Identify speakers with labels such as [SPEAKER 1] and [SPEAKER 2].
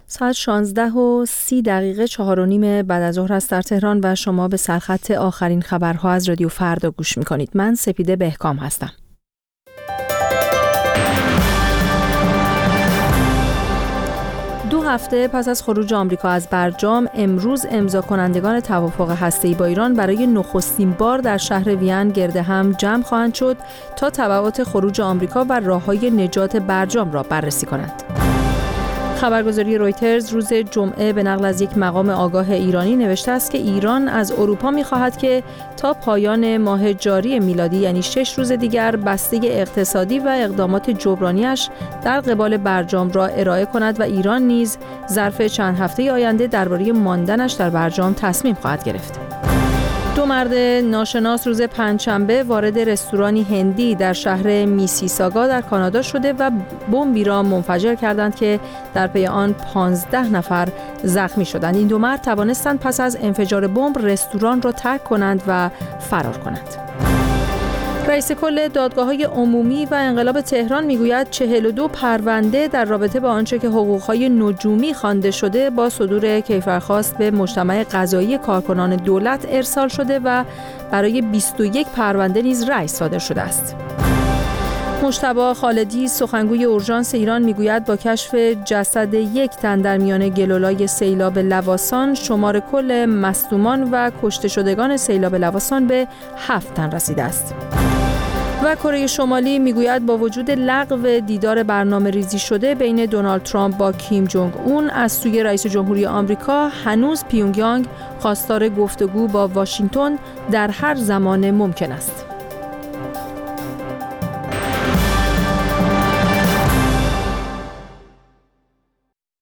[SPEAKER 1] ساعت 16:30 4:30 بعد از ظهر است در تهران و شما به سرخط آخرین خبرها از رادیو فردا گوش می‌کنید. من سپیده بهکام هستم. 2 هفته پس از خروج آمریکا از برجام، امروز امضا کنندگان توافق هسته‌ای با ایران برای نخستین بار در شهر وین گرد هم جمع خواهند شد تا تبعات خروج آمریکا و راه‌های نجات برجام را بررسی کنند. خبرگزاری رویترز روز جمعه به نقل از یک مقام آگاه ایرانی نوشته است که ایران از اروپا می‌خواهد که تا پایان ماه جاری میلادی، یعنی 6 روز دیگر، بسته اقتصادی و اقدامات جبرانیش در قبال برجام را ارائه کند و ایران نیز ظرف چند هفته آینده درباره ماندنش در برجام تصمیم خواهد گرفت. 2 مرد ناشناس روز پنجشنبه وارد رستورانی هندی در شهر میسیساگا در کانادا شده و بمبی را منفجر کردند که در پی آن 15 نفر زخمی شدند. این 2 مرد توانستند پس از انفجار بمب رستوران را ترک کنند و فرار کنند. رئیس کل دادگاه‌های عمومی و انقلاب تهران میگوید 42 پرونده در رابطه با آنچه که حقوق‌های نجومی خوانده شده با صدور کیفرخواست به مجتمع قضایی کارکنان دولت ارسال شده و برای 21 پرونده نیز رأی صادر شده است. مجتبی خالدی سخنگوی اورژانس ایران میگوید با کشف جسد 1 تن در میان گلولای سیلاب لواسان، شمار کل مصدومان و کشته شدگان سیلاب لواسان به 7 تن رسیده است. و کره شمالی میگوید با وجود لغو دیدار برنامه ریزی شده بین دونالد ترامپ با کیم جونگ اون از سوی رئیس جمهوری آمریکا، هنوز پیونگ یانگ خواستار گفتگو با واشنگتن در هر زمان ممکن است.